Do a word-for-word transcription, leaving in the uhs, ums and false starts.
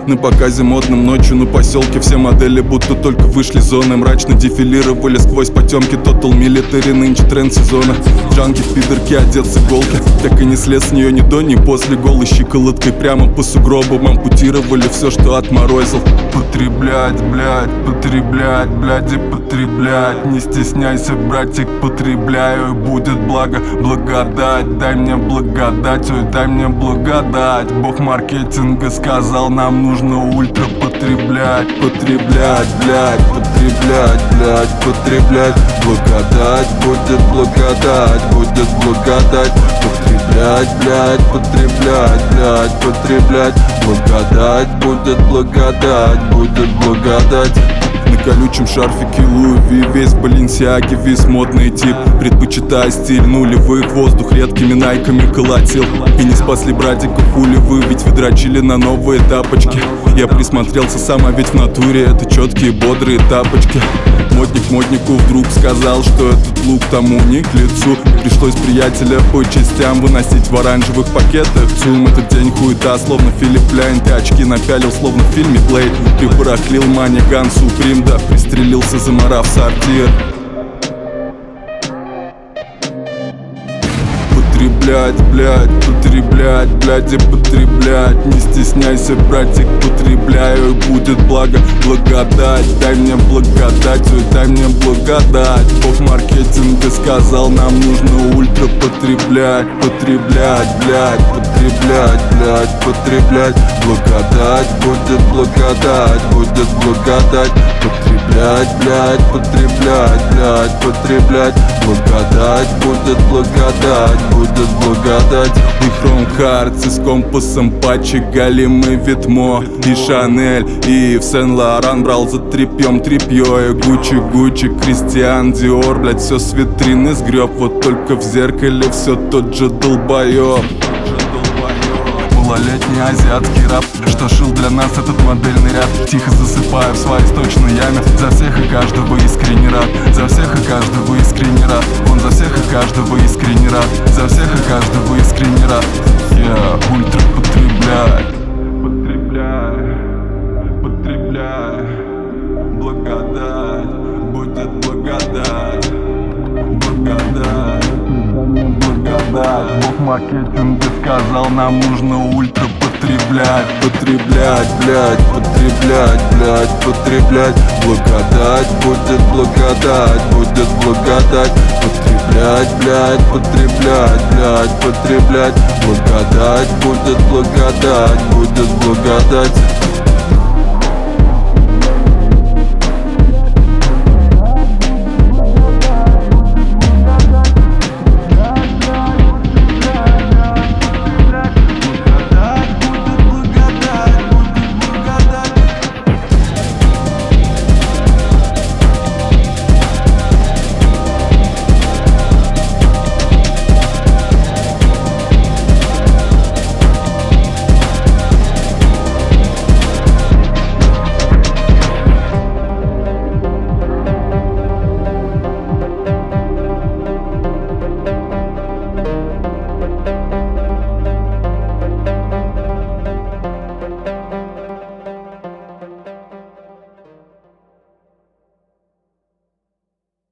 На показе модном ночью на поселке все модели будто только вышли из зоны. Мрачно дефилировали сквозь потемки. Total Military, нынче тренд сезона. Джанки в пидорке одет с иголки. Так и не слез с нее ни до, ни после. Голой щиколоткой прямо по сугробам ампутировали все, что отморозил. Потреблять, блядь, потреблять, блядь, и потреблять. Не стесняйся, братик, потребляю, и будет благо, благодать. Дай мне благодать, ой, дай мне благодать. Бог маркетинга сказал, нам нужно ультра потреблять. Потреблять, блядь, потреблять, блядь, потреблять. Благодать, будет благодать, будет благодать. Потреблять, блядь, потреблять, блядь, потреблять. Благодать, будет благодать, будет благодать. На колючем шарфике Луи Ви, весь в Баленсиаге, весь модный тип. Предпочитая стиль нулевых, воздух редкими найками колотил. И не спасли братика, хули вы, ведь вы дрочили на новые тапочки. Я присмотрелся сам, а ведь в натуре это четкие бодрые тапочки. Модник моднику вдруг сказал, что этот лук тому не к лицу. Пришлось приятеля по частям выносить в оранжевых пакетах. Цум, этот день хуета, словно Филипп Ляйн. Ты очки напялил, словно в фильме Блейд. Ты барахлил Мани Ган Суприм, да, пристрелился, заморав сортир. Потреблять, блядь, потреблять, блядь, и потреблять. Не стесняйся, братик, потребляю, и будет благо, благодать. Дай мне благодать, ой, дай мне благодать. Бог маркетинга сказал, нам нужно ультра потреблять. Потреблять, блядь, потреблять, блядь, потреблять. Благодать, будет благодать, будет благодать. Потреблять, блядь, потреблять, блядь, потреблять. Благодать, будет благодать, будет благодать. И Хром Хартс, и с компасом патчи, Галимы, Витмо и Шанель, и в Сен-Лоран брал за тряпьем тряпье. И Гуччи, Гуччи, Кристиан Диор, блядь, все с витрины сгреб. Вот только в зеркале все тот же долбоёб. Малолетний азиатский раб, что шил для нас этот модельный ряд. Тихо засыпая в своей сточной яме. За всех и каждого искренне рад. За всех и каждого искренне рад. Он за всех и каждого искренне рад. За всех и каждого искренне рад. Я ультра потребляю. Потребляю, потребляю. Благодать, будет благодать. Благодать, благодать. Бог маркетинга сказал, нам нужно ультра потреблять. Потреблять, блядь, потреблять, блядь, потреблять. Благодать, будет благодать, будет благодать. Потреблять, блядь, потреблять, блядь, потреблять. Благодать, будет благодать, будет благодать.